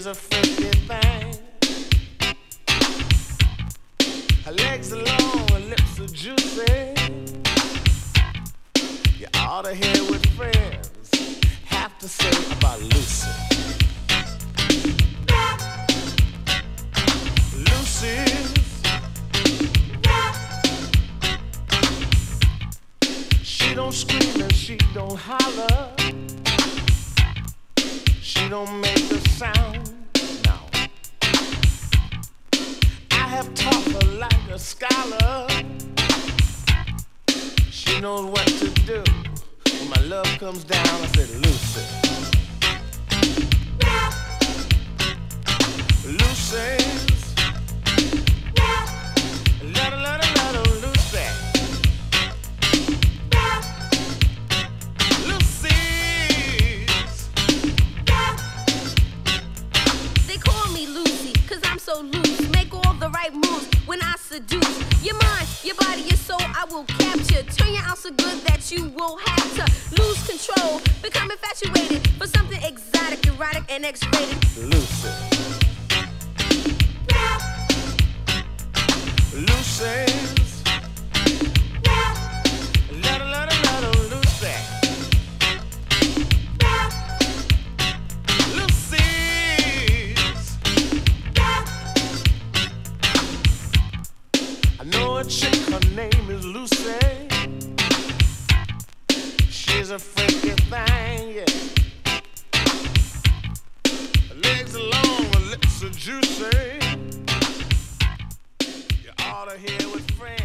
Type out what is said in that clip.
She's a freaky thing. Her legs are long, her lips are juicy. You ought to hear what friends have to say about Lucy. She don't scream and she don't holler. She don't make a sound, no. I have taught her like a scholar. She knows what to do. When my love comes down, I said, Lucy. Lucy. So loose, make all the right moves when I seduce your mind, your body, your soul. I will capture, turn you out so good that you will have to lose control, become infatuated for something exotic, erotic, and X-rated. Lucy, Lucy. I know a chick, her name is Lucy. She's a freaky thing, yeah. Her legs are long, her lips are juicy. You ought to hear what friends